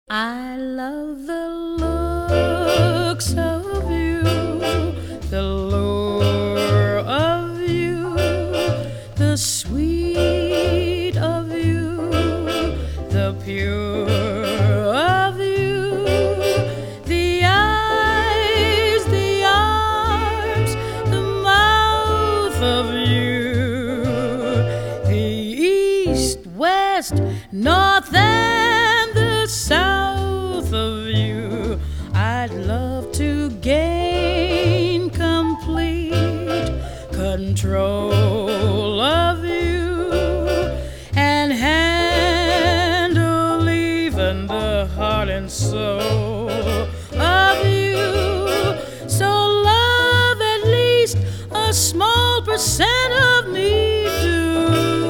I love the looks of you, the lure of you, the sweet of you, the pure of you, the eyes, the arms, the mouth of you, the east, west, north, and the south of you. I'd love to gain complete control of you and handle even the heart and soul of you. So love at least a small percent of me do,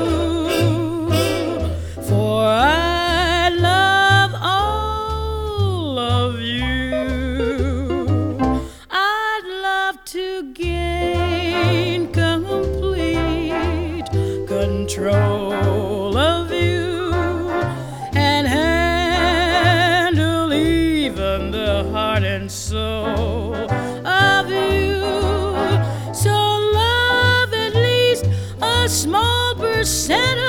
for I love all of you. I'd love to gain complete control of you and handle even the heart and soul of you. So love at least a small percent